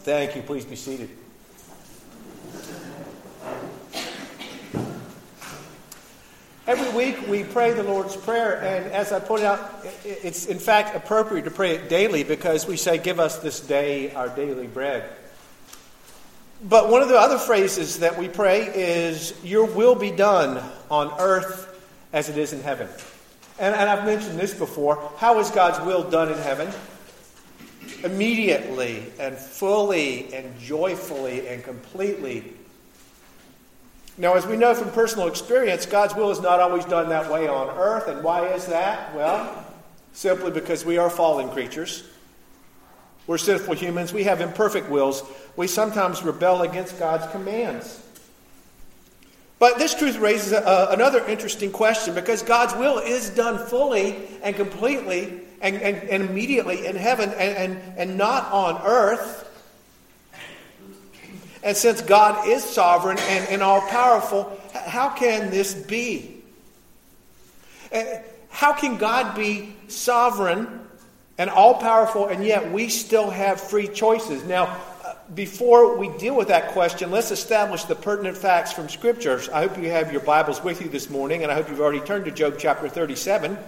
Thank you. Please be seated. Every week we pray the Lord's Prayer, and as I pointed out, it's in fact appropriate to pray it daily because we say, "Give us this day our daily bread." But one of the other phrases that we pray is, "Your will be done on earth as it is in heaven." And I've mentioned this before. How is God's will done in heaven? Immediately and fully and joyfully and completely. Now, as we know from personal experience, God's will is not always done that way on earth. And why is that? Well, simply because we are fallen creatures. We're sinful humans. We have imperfect wills. We sometimes rebel against God's commands. But this truth raises another interesting question, because God's will is done fully and completely and immediately in heaven and not on earth. And since God is sovereign and all-powerful, how can this be? How can God be sovereign and all-powerful, and yet we still have free choices? Now, before we deal with that question, let's establish the pertinent facts from Scriptures. I hope you have your Bibles with you this morning, and I hope you've already turned to Job chapter 37.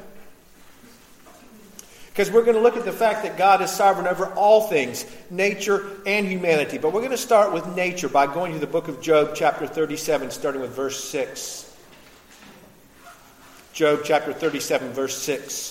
Because we're going to look at the fact that God is sovereign over all things, nature and humanity. But we're going to start with nature by going to the book of Job chapter 37, starting with verse 6. Job chapter 37, verse 6.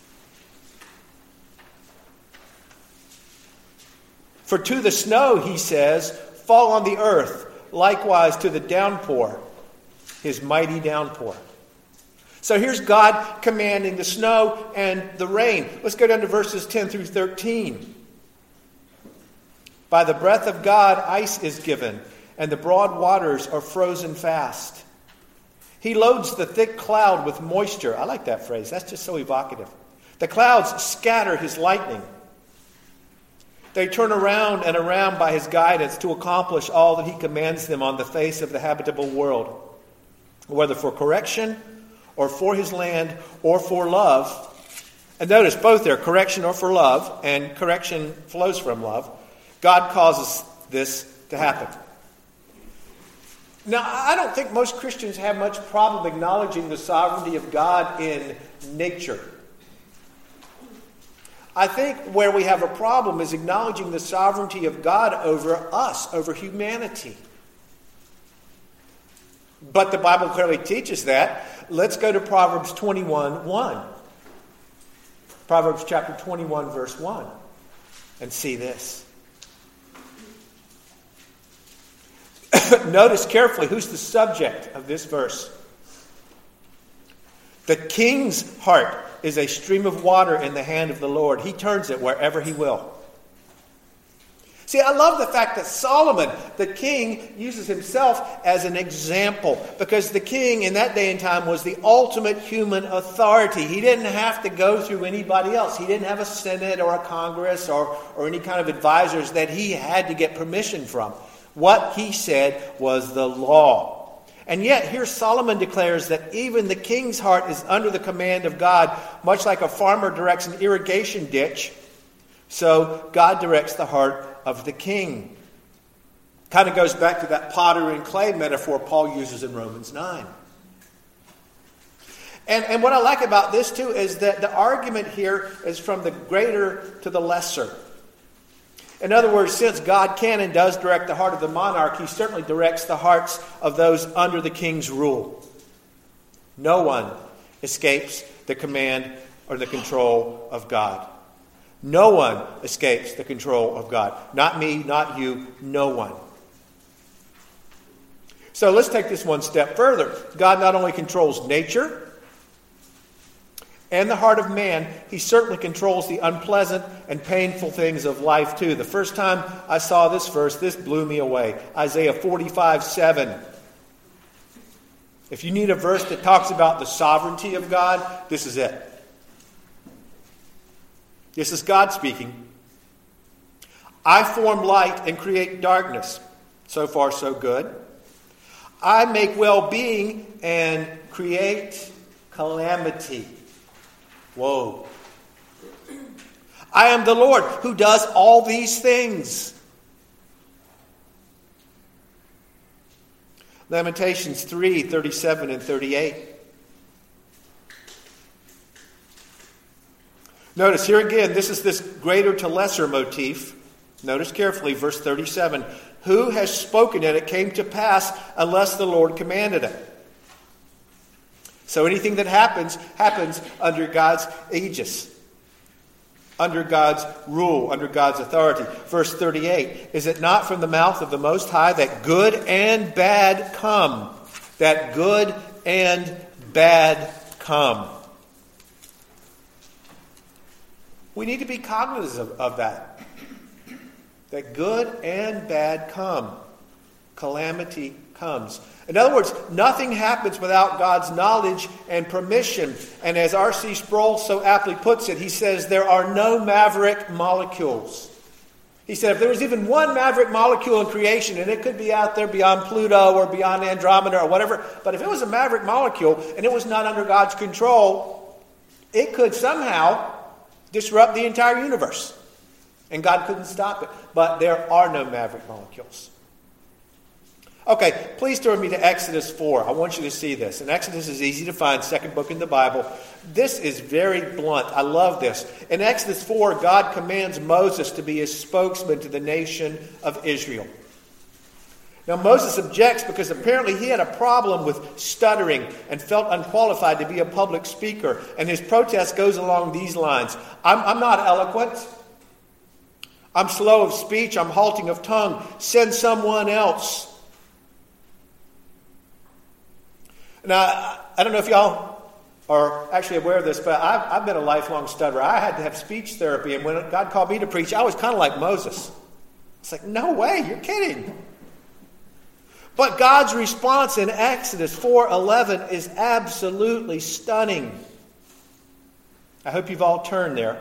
For to the snow, he says, fall on the earth, likewise to the downpour, his mighty downpour. So here's God commanding the snow and the rain. Let's go down to verses 10 through 13. By the breath of God, ice is given, and the broad waters are frozen fast. He loads the thick cloud with moisture. I like that phrase. That's just so evocative. The clouds scatter his lightning. They turn around and around by his guidance to accomplish all that he commands them on the face of the habitable world, whether for correction or for his land or for love. And notice both there, correction or for love, and correction flows from love. God causes this to happen. Now, I don't think most Christians have much problem acknowledging the sovereignty of God in nature. I think where we have a problem is acknowledging the sovereignty of God over us, over humanity. But the Bible clearly teaches that. Let's go to Proverbs 21:1. Proverbs chapter 21, verse 1. And see this. Notice carefully who's the subject of this verse. The king's heart is a stream of water in the hand of the Lord. He turns it wherever he will. See, I love the fact that Solomon, the king, uses himself as an example, because the king in that day and time was the ultimate human authority. He didn't have to go through anybody else. He didn't have a Senate or a Congress or any kind of advisors that he had to get permission from. What he said was the law. And yet, here Solomon declares that even the king's heart is under the command of God, much like a farmer directs an irrigation ditch. So God directs the heart of the king. Kind of goes back to that potter and clay metaphor Paul uses in Romans 9. And what I like about this too is that the argument here is from the greater to the lesser. In other words, since God can and does direct the heart of the monarch, he certainly directs the hearts of those under the king's rule. No one escapes the command or the control of God. No one escapes the control of God. Not me, not you, no one. So let's take this one step further. God not only controls nature and the heart of man, he certainly controls the unpleasant and painful things of life too. The first time I saw this verse, this blew me away. Isaiah 45:7. If you need a verse that talks about the sovereignty of God, this is it. This is God speaking. I form light and create darkness. So far, so good. I make well-being and create calamity. Whoa. I am the Lord who does all these things. Lamentations 3, 37 and 38. Notice here again, this is this greater to lesser motif. Notice carefully, verse 37. Who has spoken it? It came to pass unless the Lord commanded it. So anything that happens under God's aegis, under God's rule, under God's authority. Verse 38, is it not from the mouth of the Most High that good and bad come? That good and bad come. We need to be cognizant of that. That good and bad come. Calamity comes. In other words, nothing happens without God's knowledge and permission. And as R.C. Sproul so aptly puts it, he says there are no maverick molecules. He said if there was even one maverick molecule in creation, and it could be out there beyond Pluto or beyond Andromeda or whatever, but if it was a maverick molecule and it was not under God's control, it could somehow disrupt the entire universe. And God couldn't stop it. But there are no maverick molecules. Okay, please turn me to Exodus 4. I want you to see this. And Exodus is easy to find, second book in the Bible. This is very blunt. I love this. In Exodus 4, God commands Moses to be his spokesman to the nation of Israel. Now Moses objects because apparently he had a problem with stuttering and felt unqualified to be a public speaker. And his protest goes along these lines. I'm not eloquent. I'm slow of speech. I'm halting of tongue. Send someone else. Now, I don't know if y'all are actually aware of this, but I've been a lifelong stutterer. I had to have speech therapy, and when God called me to preach, I was kind of like Moses. It's like, no way, you're kidding. But God's response in Exodus 4:11 is absolutely stunning. I hope you've all turned there.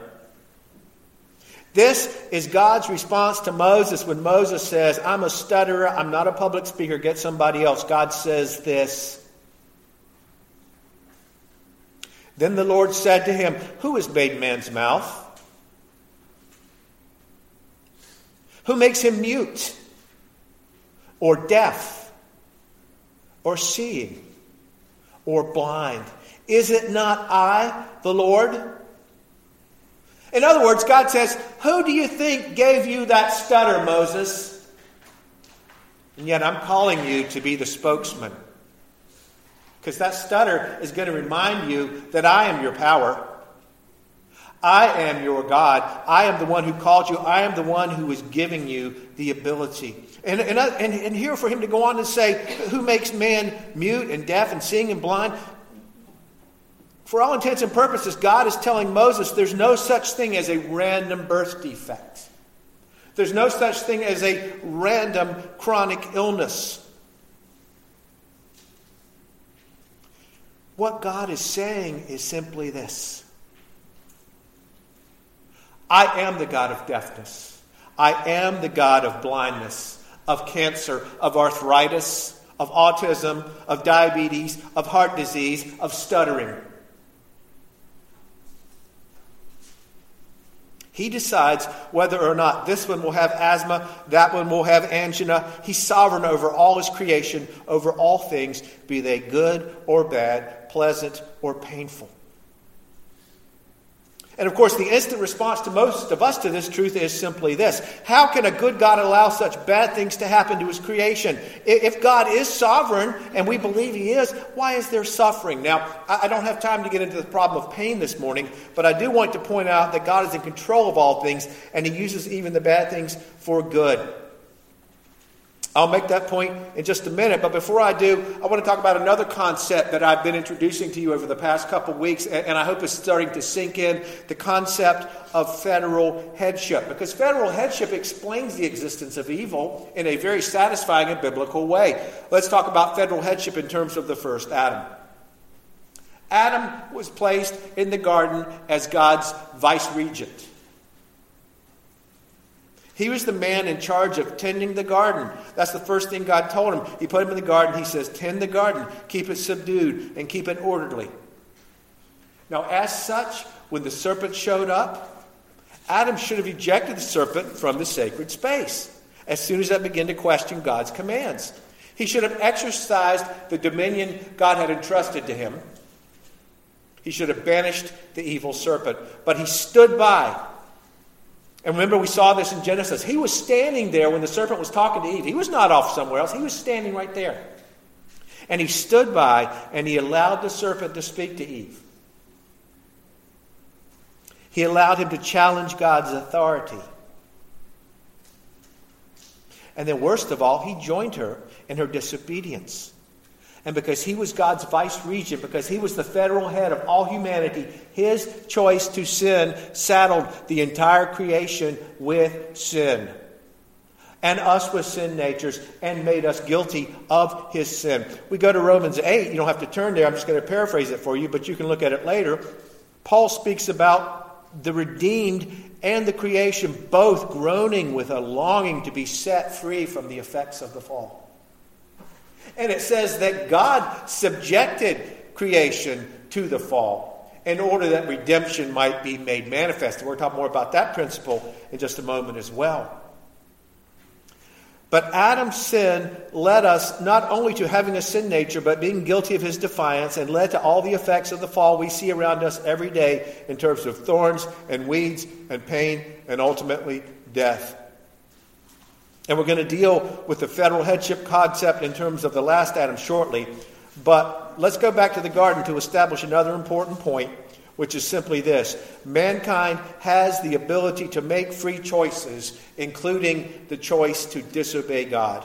This is God's response to Moses when Moses says, I'm a stutterer, I'm not a public speaker, get somebody else. God says this. Then the Lord said to him, who has made man's mouth? Who makes him mute? Or deaf? Or seeing? Or blind? Is it not I, the Lord? In other words, God says, who do you think gave you that stutter, Moses? And yet I'm calling you to be the spokesman. Because that stutter is going to remind you that I am your power. I am your God. I am the one who called you. I am the one who is giving you the ability. And here for him to go on and say, who makes man mute and deaf and seeing and blind? For all intents and purposes, God is telling Moses there's no such thing as a random birth defect. There's no such thing as a random chronic illness. What God is saying is simply this. I am the God of deafness. I am the God of blindness, of cancer, of arthritis, of autism, of diabetes, of heart disease, of stuttering. He decides whether or not this one will have asthma, that one will have angina. He's sovereign over all his creation, over all things, be they good or bad, pleasant or painful. And of course, the instant response to most of us to this truth is simply this. How can a good God allow such bad things to happen to his creation? If God is sovereign, and we believe he is, why is there suffering? Now, I don't have time to get into the problem of pain this morning, but I do want to point out that God is in control of all things, and he uses even the bad things for good. I'll make that point in just a minute, but before I do, I want to talk about another concept that I've been introducing to you over the past couple of weeks, and I hope it's starting to sink in, the concept of federal headship. Because federal headship explains the existence of evil in a very satisfying and biblical way. Let's talk about federal headship in terms of the first Adam. Adam was placed in the garden as God's vice-regent. He was the man in charge of tending the garden. That's the first thing God told him. He put him in the garden. He says, tend the garden, keep it subdued, and keep it orderly. Now, as such, when the serpent showed up, Adam should have ejected the serpent from the sacred space as soon as that began to question God's commands. He should have exercised the dominion God had entrusted to him. He should have banished the evil serpent. But he stood by. And remember, we saw this in Genesis. He was standing there when the serpent was talking to Eve. He was not off somewhere else. He was standing right there. And he stood by and he allowed the serpent to speak to Eve. He allowed him to challenge God's authority. And then worst of all, he joined her in her disobedience. And because he was God's vice-regent, because he was the federal head of all humanity, his choice to sin saddled the entire creation with sin. And us with sin natures, and made us guilty of his sin. We go to Romans 8. You don't have to turn there. I'm just going to paraphrase it for you, but you can look at it later. Paul speaks about the redeemed and the creation both groaning with a longing to be set free from the effects of the fall. And it says that God subjected creation to the fall in order that redemption might be made manifest. And we're talking more about that principle in just a moment as well. But Adam's sin led us not only to having a sin nature, but being guilty of his defiance, and led to all the effects of the fall we see around us every day in terms of thorns and weeds and pain and ultimately death. And we're going to deal with the federal headship concept in terms of the last Adam shortly. But let's go back to the garden to establish another important point, which is simply this. Mankind has the ability to make free choices, including the choice to disobey God.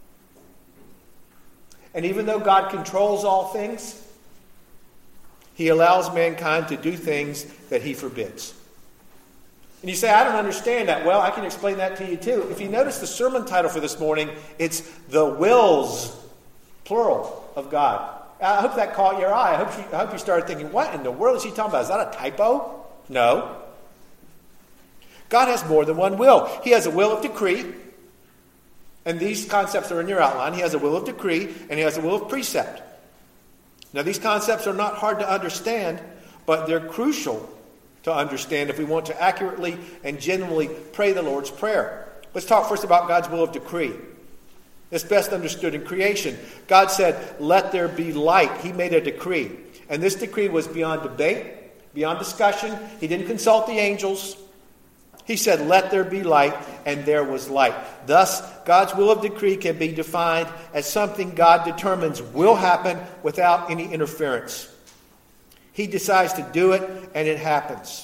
And even though God controls all things, he allows mankind to do things that he forbids. And you say, I don't understand that. Well, I can explain that to you too. If you notice the sermon title for this morning, it's The Wills, plural, of God. I hope that caught your eye. I hope you started thinking, what in the world is he talking about? Is that a typo? No. God has more than one will. He has a will of decree. And these concepts are in your outline. He has a will of decree and he has a will of precept. Now, these concepts are not hard to understand, but they're crucial to understand if we want to accurately and genuinely pray the Lord's Prayer. Let's talk first about God's will of decree. It's best understood in creation. God said, let there be light. He made a decree. And this decree was beyond debate, beyond discussion. He didn't consult the angels. He said, let there be light, and there was light. Thus, God's will of decree can be defined as something God determines will happen without any interference. He decides to do it, and it happens.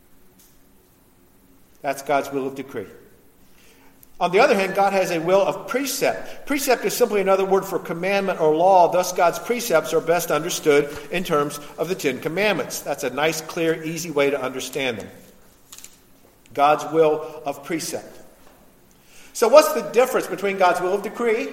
That's God's will of decree. On the other hand, God has a will of precept. Precept is simply another word for commandment or law. Thus, God's precepts are best understood in terms of the Ten Commandments. That's a nice, clear, easy way to understand them. God's will of precept. So what's the difference between God's will of decree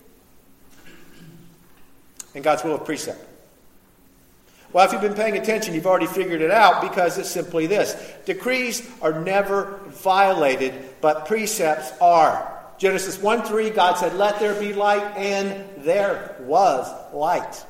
and God's will of precept? Well, if you've been paying attention, you've already figured it out, because it's simply this. Decrees are never violated, but precepts are. Genesis 1:3, God said, let there be light, and there was light.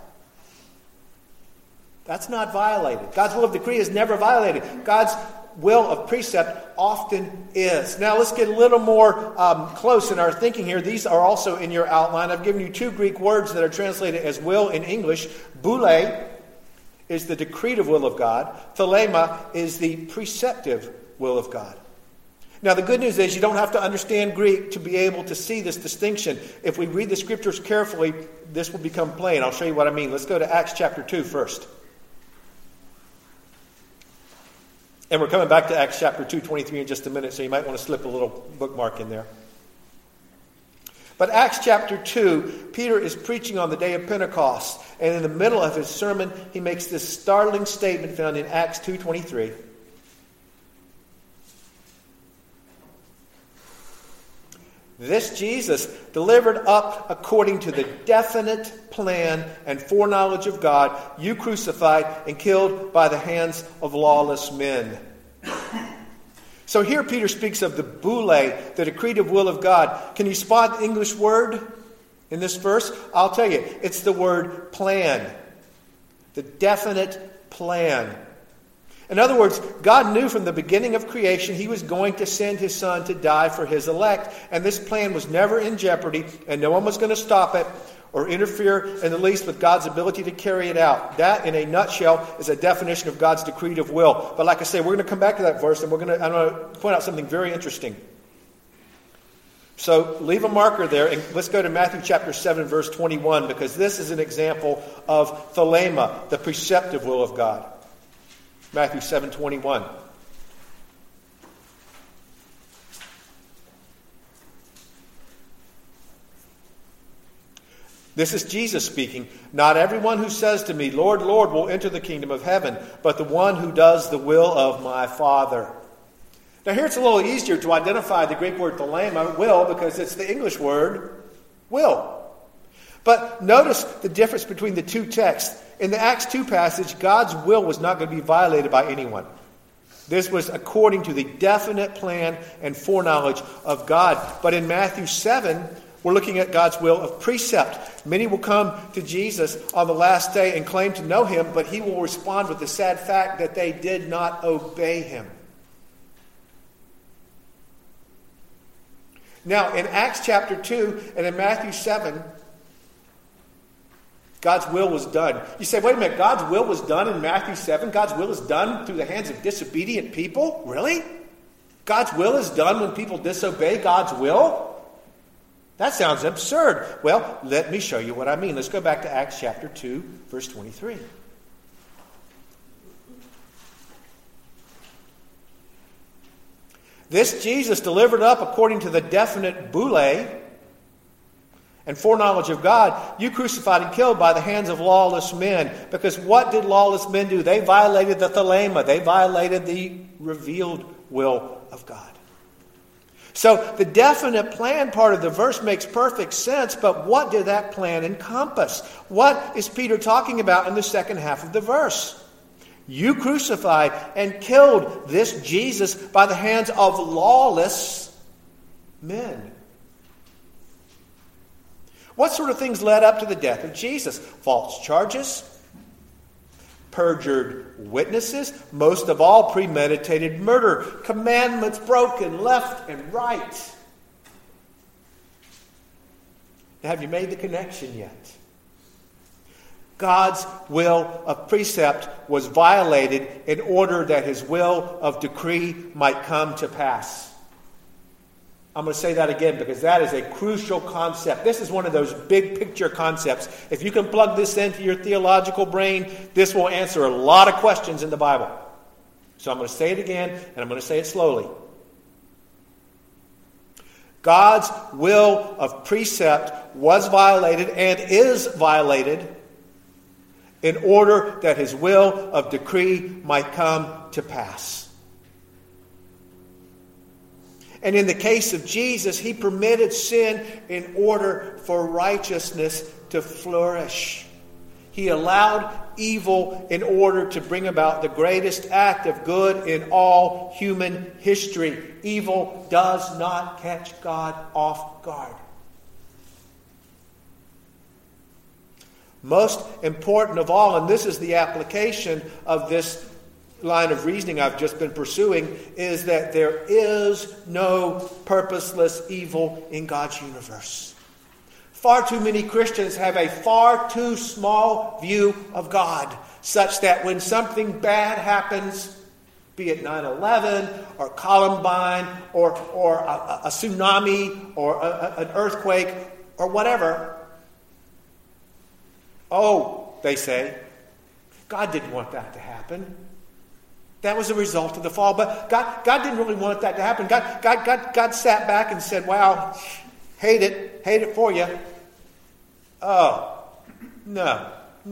That's not violated. God's will of decree is never violated. God's will of precept often is. Now, let's get a little more close in our thinking here. These are also in your outline. I've given you two Greek words that are translated as will in English. Boule is the decretive will of God. Thelema is the preceptive will of God. Now, the good news is you don't have to understand Greek to be able to see this distinction. If we read the scriptures carefully, this will become plain. I'll show you what I mean. Let's go to Acts chapter 2 first. And we're coming back to Acts chapter 2:23 in just a minute, so you might want to slip a little bookmark in there. But Acts chapter 2, Peter is preaching on the day of Pentecost. And in the middle of his sermon, he makes this startling statement found in Acts 2:23. This Jesus, delivered up according to the definite plan and foreknowledge of God, you crucified and killed by the hands of lawless men. So here Peter speaks of the boule, the decretive will of God. Can you spot the English word in this verse? I'll tell you, it's the word plan. The definite plan. In other words, God knew from the beginning of creation He was going to send His Son to die for His elect. And this plan was never in jeopardy, and no one was going to stop it or interfere in the least with God's ability to carry it out. That, in a nutshell, is a definition of God's decretive will. But like I say, we're going to come back to that verse, and I'm going to point out something very interesting. So leave a marker there, and let's go to Matthew chapter 7, verse 21, because this is an example of thelema, the preceptive will of God. Matthew 7:21. This is Jesus speaking. Not everyone who says to me, Lord, Lord, will enter the kingdom of heaven, but the one who does the will of my Father. Now here it's a little easier to identify the Greek word thelema, will, because it's the English word will. But notice the difference between the two texts. In the Acts 2 passage, God's will was not going to be violated by anyone. This was according to the definite plan and foreknowledge of God. But in Matthew 7, we're looking at God's will of precept. Many will come to Jesus on the last day and claim to know Him, but He will respond with the sad fact that they did not obey Him. Now, in Acts chapter 2 and in Matthew 7, God's will was done. You say, wait a minute, God's will was done in Matthew 7? God's will is done through the hands of disobedient people? Really? God's will is done when people disobey God's will? That sounds absurd. Well, let me show you what I mean. Let's go back to Acts chapter 2, verse 23. This Jesus delivered up according to the definite boule and foreknowledge of God, you crucified and killed by the hands of lawless men. Because what did lawless men do? They violated the thelema. They violated the revealed will of God. So the definite plan part of the verse makes perfect sense, but what did that plan encompass? What is Peter talking about in the second half of the verse? You crucified and killed this Jesus by the hands of lawless men. What sort of things led up to the death of Jesus? False charges, perjured witnesses, most of all premeditated murder, commandments broken left and right. Now, have you made the connection yet? God's will of precept was violated in order that His will of decree might come to pass. I'm going to say that again because that is a crucial concept. This is one of those big picture concepts. If you can plug this into your theological brain, this will answer a lot of questions in the Bible. So I'm going to say it again, and I'm going to say it slowly. God's will of precept was violated and is violated in order that His will of decree might come to pass. And in the case of Jesus, He permitted sin in order for righteousness to flourish. He allowed evil in order to bring about the greatest act of good in all human history. Evil does not catch God off guard. Most important of all, and this is the application of this line of reasoning I've just been pursuing, is that there is no purposeless evil in God's universe. Far too many Christians have a far too small view of God, such that when something bad happens, be it 9/11 or Columbine or a tsunami or an earthquake or whatever, oh, they say, God didn't want that to happen. That was a result of the fall. But God didn't really want that to happen. God sat back and said, wow, hate it for you. Oh, no.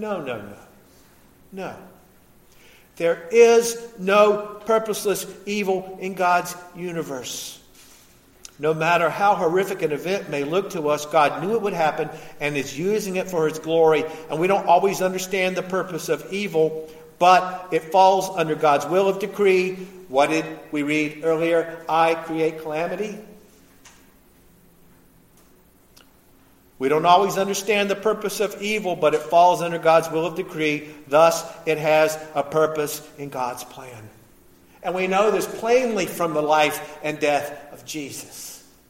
There is no purposeless evil in God's universe. No matter how horrific an event may look to us, God knew it would happen and is using it for His glory. And we don't always understand the purpose of evil, but it falls under God's will of decree. What did we read earlier? I create calamity. We don't always understand the purpose of evil, but it falls under God's will of decree. Thus, it has a purpose in God's plan. And we know this plainly from the life and death of Jesus.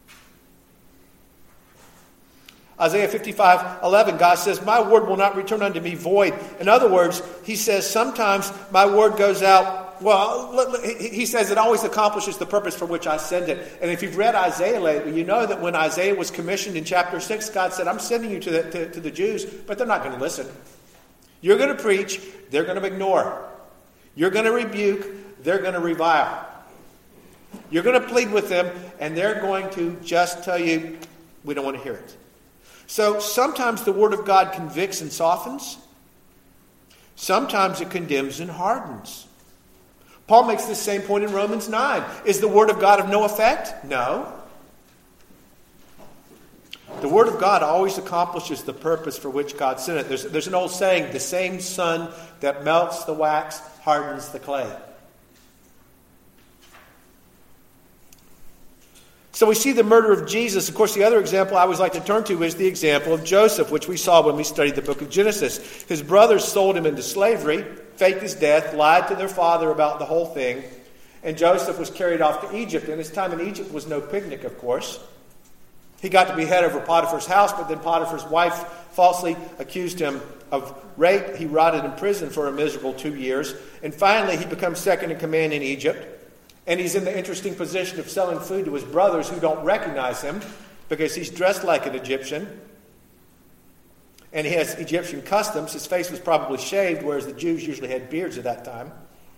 Isaiah 55:11, God says, my word will not return unto me void. In other words, he says, sometimes my word goes out. Well, he says it always accomplishes the purpose for which I send it. And if you've read Isaiah lately, you know that when Isaiah was commissioned in chapter 6, God said, I'm sending you to the Jews, but they're not going to listen. You're going to preach, they're going to ignore. You're going to rebuke, they're going to revile. You're going to plead with them, and they're going to just tell you, we don't want to hear it. So sometimes the Word of God convicts and softens. Sometimes it condemns and hardens. Paul makes this same point in Romans 9. Is the Word of God of no effect? No. The Word of God always accomplishes the purpose for which God sent it. There's an old saying, the same sun that melts the wax hardens the clay. So we see the murder of Jesus. Of course, the other example I always like to turn to is the example of Joseph, which we saw when we studied the book of Genesis. His brothers sold him into slavery, faked his death, lied to their father about the whole thing, and Joseph was carried off to Egypt. And his time in Egypt was no picnic, of course. He got to be head over Potiphar's house, but then Potiphar's wife falsely accused him of rape. He rotted in prison for a miserable 2 years. And finally, he becomes second in command in Egypt. And he's in the interesting position of selling food to his brothers who don't recognize him because he's dressed like an Egyptian. And he has Egyptian customs. His face was probably shaved, whereas the Jews usually had beards at that time.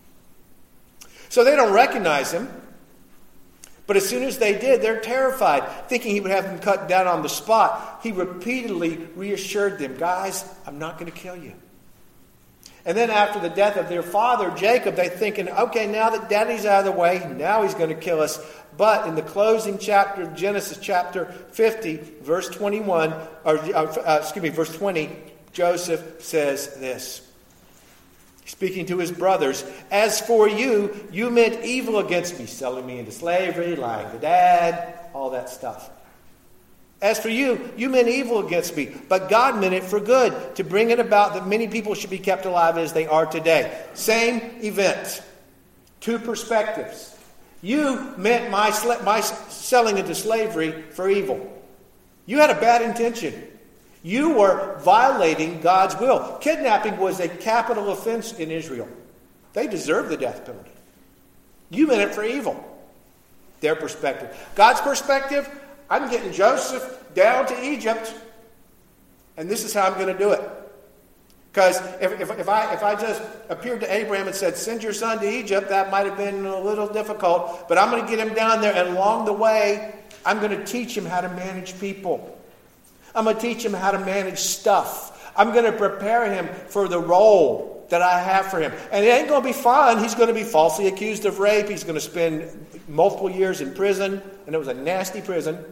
So they don't recognize him. But as soon as they did, they're terrified, thinking he would have them cut down on the spot. He repeatedly reassured them, guys, I'm not going to kill you. And then after the death of their father, Jacob, they're thinking, okay, now that daddy's out of the way, now he's going to kill us. But in the closing chapter of Genesis, chapter 50, verse 21, verse 20, Joseph says this. Speaking to his brothers, as for you, you meant evil against me, selling me into slavery, lying to dad, all that stuff. As for you, you meant evil against me, but God meant it for good, to bring it about that many people should be kept alive as they are today. Same event. Two perspectives. You meant my selling into slavery for evil. You had a bad intention. You were violating God's will. Kidnapping was a capital offense in Israel. They deserved the death penalty. You meant it for evil. Their perspective. God's perspective, I'm getting Joseph down to Egypt, and this is how I'm going to do it. Because if I just appeared to Abraham and said, send your son to Egypt, that might have been a little difficult. But I'm going to get him down there, and along the way, I'm going to teach him how to manage people. I'm going to teach him how to manage stuff. I'm going to prepare him for the role that I have for him. And it ain't going to be fun. He's going to be falsely accused of rape. He's going to spend multiple years in prison. And it was a nasty prison.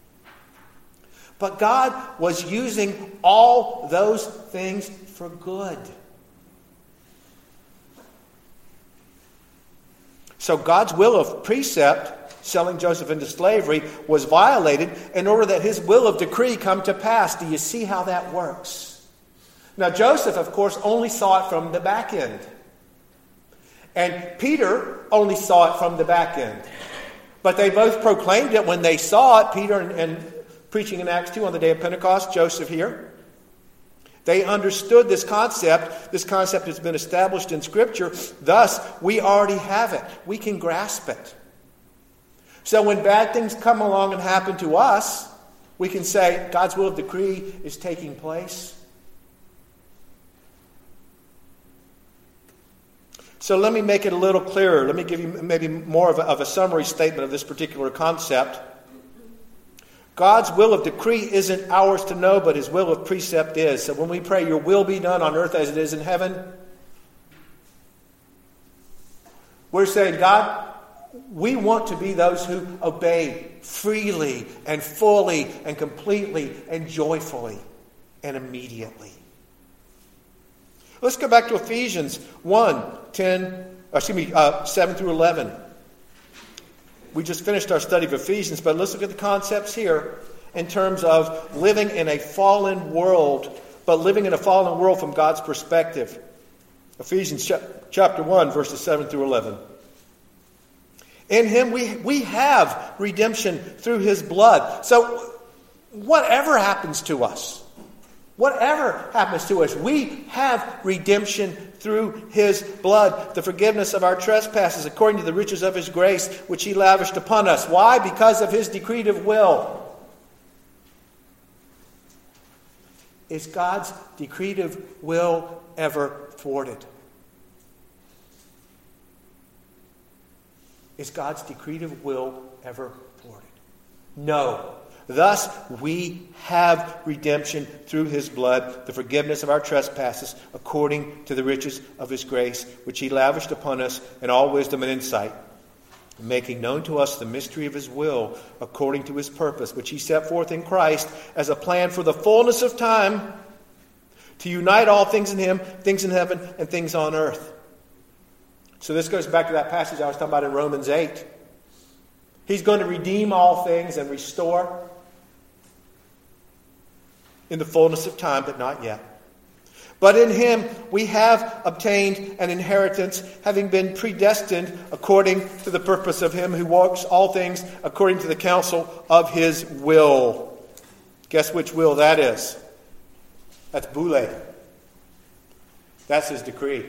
But God was using all those things for good. So God's will of precept, selling Joseph into slavery, was violated in order that his will of decree come to pass. Do you see how that works? Now Joseph, of course, only saw it from the back end. And Peter only saw it from the back end. But they both proclaimed it when they saw it. Peter and preaching in Acts 2 on the day of Pentecost, Joseph here. They understood this concept. This concept has been established in Scripture. Thus, we already have it. We can grasp it. So when bad things come along and happen to us, we can say God's will of decree is taking place. So let me make it a little clearer. Let me give you maybe more of a summary statement of this particular concept. God's will of decree isn't ours to know, but his will of precept is. So when we pray, your will be done on earth as it is in heaven, we're saying, God, we want to be those who obey freely and fully and completely and joyfully and immediately. Let's go back to Ephesians 7 through 11. We just finished our study of Ephesians, but let's look at the concepts here. in terms of living in a fallen world, but living in a fallen world from God's perspective. Ephesians chapter 1, verses 7 through 11. In him we have redemption through his blood. So whatever happens to us, we have redemption through his blood, the forgiveness of our trespasses according to the riches of his grace, which he lavished upon us. Why? Because of his decretive will. Is God's decretive will ever thwarted? Is God's decretive will ever thwarted? No. Thus, we have redemption through his blood, the forgiveness of our trespasses, according to the riches of his grace, which he lavished upon us in all wisdom and insight, making known to us the mystery of his will, according to his purpose, which he set forth in Christ as a plan for the fullness of time, to unite all things in him, things in heaven and things on earth. So this goes back to that passage I was talking about in Romans 8. He's going to redeem all things and restore in the fullness of time, but not yet. But in him we have obtained an inheritance, having been predestined according to the purpose of him who works all things according to the counsel of his will. Guess which will that is? That's Boule. That's his decree.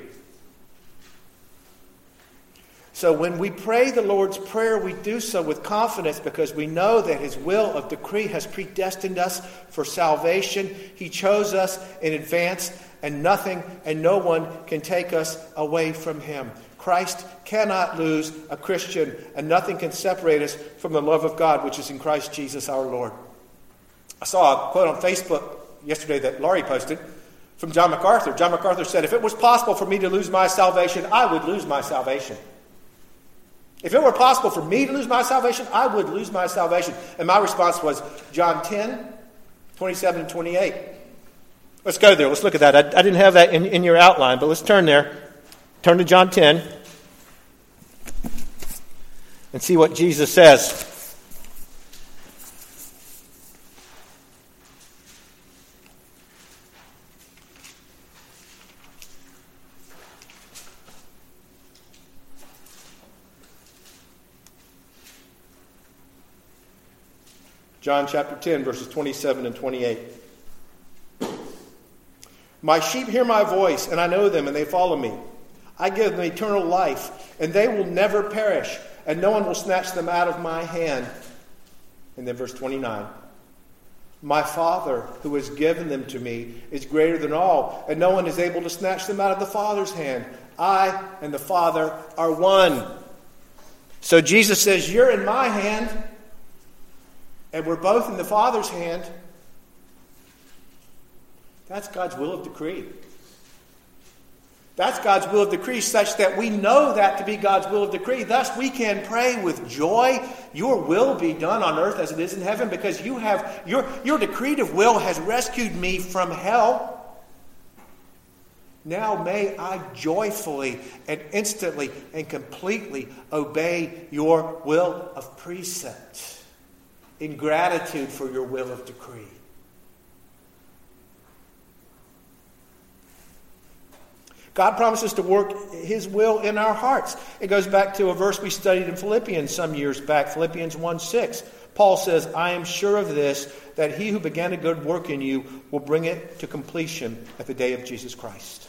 So when we pray the Lord's Prayer, we do so with confidence because we know that his will of decree has predestined us for salvation. He chose us in advance, and nothing and no one can take us away from him. Christ cannot lose a Christian, and nothing can separate us from the love of God, which is in Christ Jesus our Lord. I saw a quote on Facebook yesterday that Laurie posted from John MacArthur. John MacArthur said, "If it was possible for me to lose my salvation, I would lose my salvation." If it were possible for me to lose my salvation, I would lose my salvation. And my response was John 10, 27 and 28. Let's go there. Let's look at that. I didn't have that in your outline, but let's turn there. Turn to John 10 and see what Jesus says. John chapter 10, verses 27 and 28. My sheep hear my voice, and I know them, and they follow me. I give them eternal life, and they will never perish, and no one will snatch them out of my hand. And then verse 29. My Father, who has given them to me, is greater than all, and no one is able to snatch them out of the Father's hand. I and the Father are one. So Jesus says, you're in my hand, and we're both in the Father's hand. That's God's will of decree. That's God's will of decree, such that we know that to be God's will of decree. Thus we can pray with joy, your will be done on earth as it is in heaven, because you have your decretive will has rescued me from hell. Now may I joyfully and instantly and completely obey your will of precept in gratitude for your will of decree. God promises to work his will in our hearts. It goes back to a verse we studied in Philippians some years back, Philippians 1:6. Paul says, I am sure of this, that he who began a good work in you will bring it to completion at the day of Jesus Christ.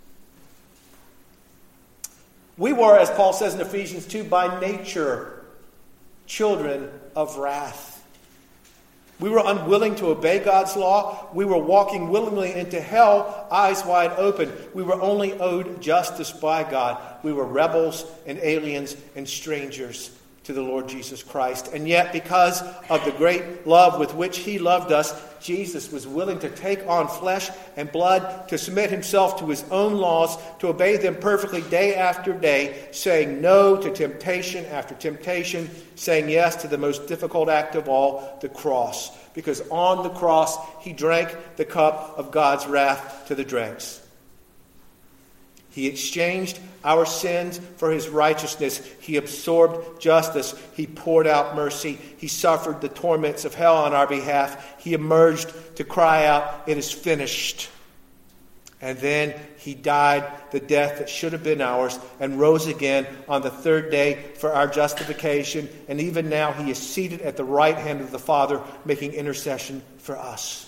We were, as Paul says in Ephesians 2, by nature children of wrath. We were unwilling to obey God's law. We were walking willingly into hell, eyes wide open. We were only owed justice by God. We were rebels and aliens and strangers to the Lord Jesus Christ. And yet, because of the great love with which he loved us, Jesus was willing to take on flesh and blood, to submit himself to his own laws, to obey them perfectly day after day, saying no to temptation after temptation, saying yes to the most difficult act of all, the cross. Because on the cross, he drank the cup of God's wrath to the dregs. He exchanged our sins for his righteousness. He absorbed justice. He poured out mercy. He suffered the torments of hell on our behalf. He emerged to cry out, "It is finished." And then he died the death that should have been ours and rose again on the third day for our justification. And even now he is seated at the right hand of the Father, making intercession for us.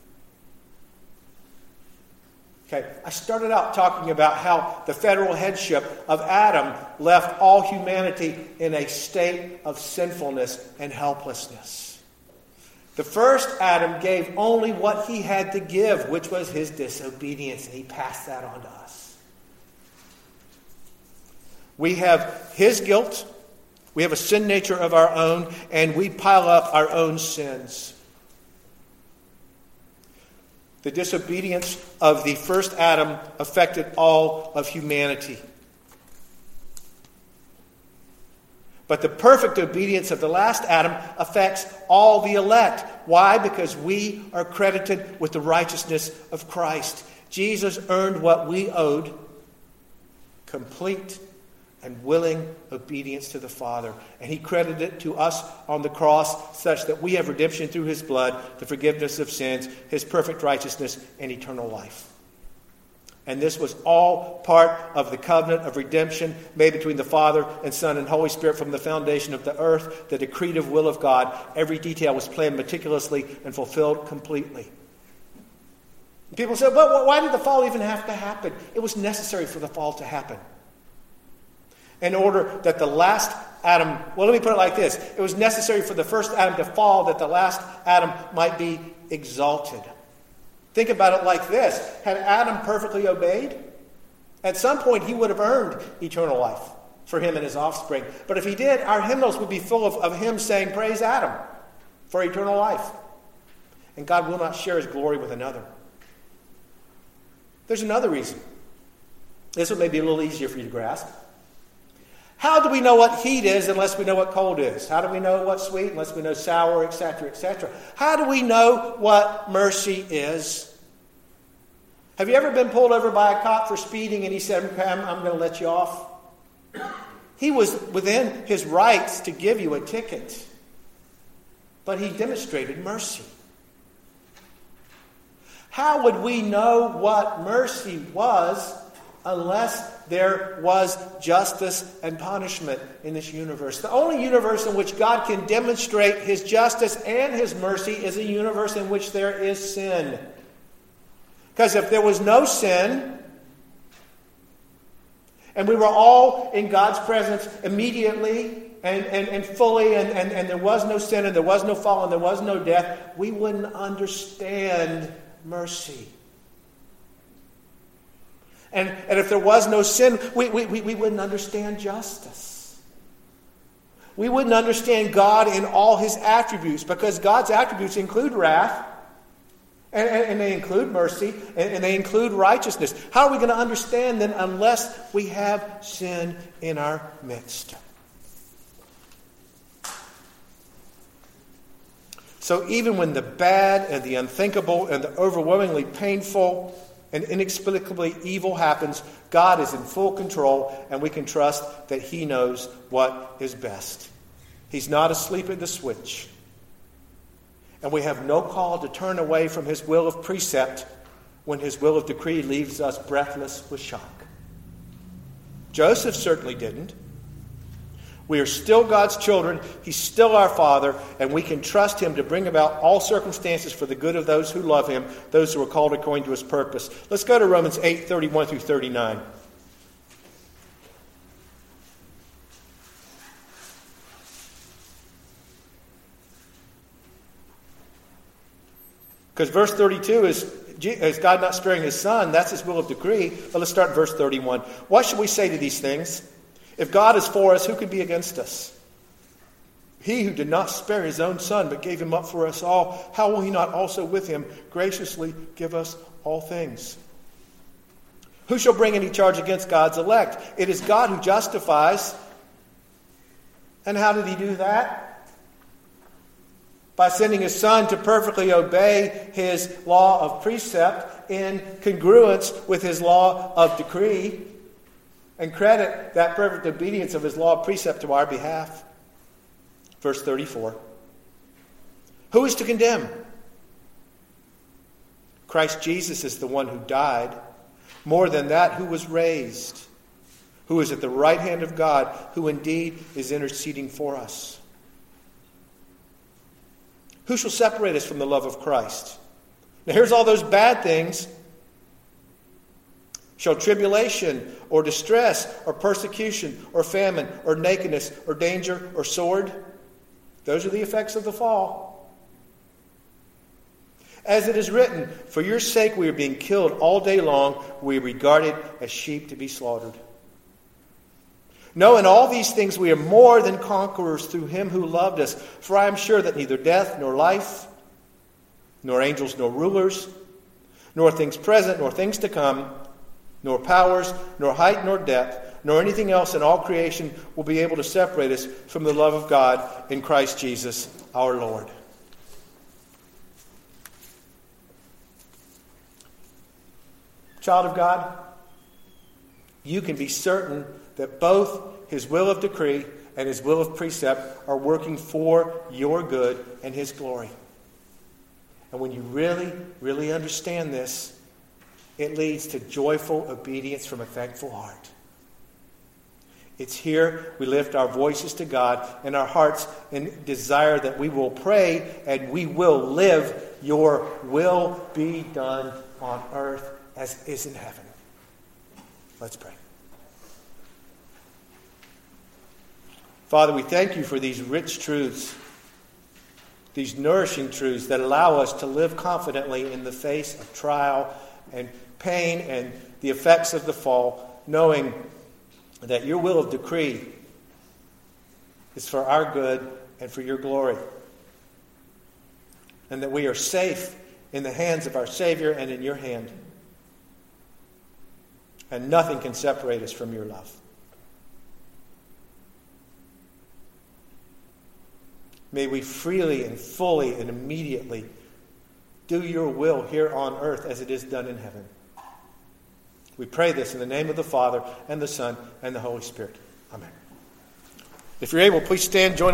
Okay, I started out talking about how the federal headship of Adam left all humanity in a state of sinfulness and helplessness. The first Adam gave only what he had to give, which was his disobedience, and he passed that on to us. We have his guilt, we have a sin nature of our own, and we pile up our own sins. The disobedience of the first Adam affected all of humanity. But the perfect obedience of the last Adam affects all the elect. Why? Because we are credited with the righteousness of Christ. Jesus earned what we owed, complete and willing obedience to the Father. And he credited it to us on the cross such that we have redemption through his blood, the forgiveness of sins, his perfect righteousness, and eternal life. And this was all part of the covenant of redemption made between the Father and Son and Holy Spirit from the foundation of the earth, the decretive will of God. Every detail was planned meticulously and fulfilled completely. People say, well, why did the fall even have to happen? It was necessary for the fall to happen. In order that the last Adam, well, let me put it like this. It was necessary for the first Adam to fall that the last Adam might be exalted. Think about it like this. Had Adam perfectly obeyed, at some point he would have earned eternal life for him and his offspring. But if he did, our hymnals would be full of him saying, "Praise Adam for eternal life." And God will not share his glory with another. There's another reason. This one may be a little easier for you to grasp. How do we know what heat is unless we know what cold is? How do we know what's sweet unless we know sour, etc., etc.? How do we know what mercy is? Have you ever been pulled over by a cop for speeding and he said, "Okay, I'm going to let you off"? He was within his rights to give you a ticket, but he demonstrated mercy. How would we know what mercy was unless there was justice and punishment in this universe? The only universe in which God can demonstrate his justice and his mercy is a universe in which there is sin. Because if there was no sin, and we were all in God's presence immediately and fully, and there was no sin, and there was no fall, and there was no death, we wouldn't understand mercy. And if there was no sin, we wouldn't understand justice. We wouldn't understand God in all his attributes, because God's attributes include wrath, and they include mercy, and they include righteousness. How are we going to understand them unless we have sin in our midst? So even when the bad and the unthinkable and the overwhelmingly painful and inexplicably evil happens, God is in full control, and we can trust that he knows what is best. He's not asleep at the switch. And we have no call to turn away from his will of precept when his will of decree leaves us breathless with shock. Joseph certainly didn't. We are still God's children. He's still our Father, and we can trust him to bring about all circumstances for the good of those who love him, those who are called according to his purpose. Let's go to Romans 8:31 through 39. Because verse 32 is God not sparing his Son. That's his will of decree. But let's start verse 31. What should we say to these things? If God is for us, who can be against us? He who did not spare his own Son, but gave him up for us all, how will he not also with him graciously give us all things? Who shall bring any charge against God's elect? It is God who justifies. And how did he do that? By sending his Son to perfectly obey his law of precept in congruence with his law of decree. and credit that perfect obedience of his law precept to our behalf. Verse 34. Who is to condemn? Christ Jesus is the one who died. More than that, who was raised, who is at the right hand of God, who indeed is interceding for us. Who shall separate us from the love of Christ? Now here's all those bad things. Shall tribulation or distress or persecution or famine or nakedness or danger or sword? Those are the effects of the fall. As it is written, for your sake we are being killed all day long. We are regarded as sheep to be slaughtered. No, in all these things we are more than conquerors through him who loved us. For I am sure that neither death nor life, nor angels nor rulers, nor things present nor things to come, nor powers, nor height nor depth, nor anything else in all creation will be able to separate us from the love of God in Christ Jesus our Lord. Child of God, you can be certain that both his will of decree and his will of precept are working for your good and his glory. And when you really, really understand this, it leads to joyful obedience from a thankful heart. It's here we lift our voices to God and our hearts and desire that we will pray and we will live. Your will be done on earth as it is in heaven. Let's pray. Father, we thank you for these rich truths, these nourishing truths that allow us to live confidently in the face of trial and pain and the effects of the fall, knowing that your will of decree is for our good and for your glory, and that we are safe in the hands of our Savior and in your hand, and nothing can separate us from your love. May we freely and fully and immediately do your will here on earth as it is done in heaven. We pray this in the name of the Father and the Son and the Holy Spirit. Amen. If you're able, please stand, join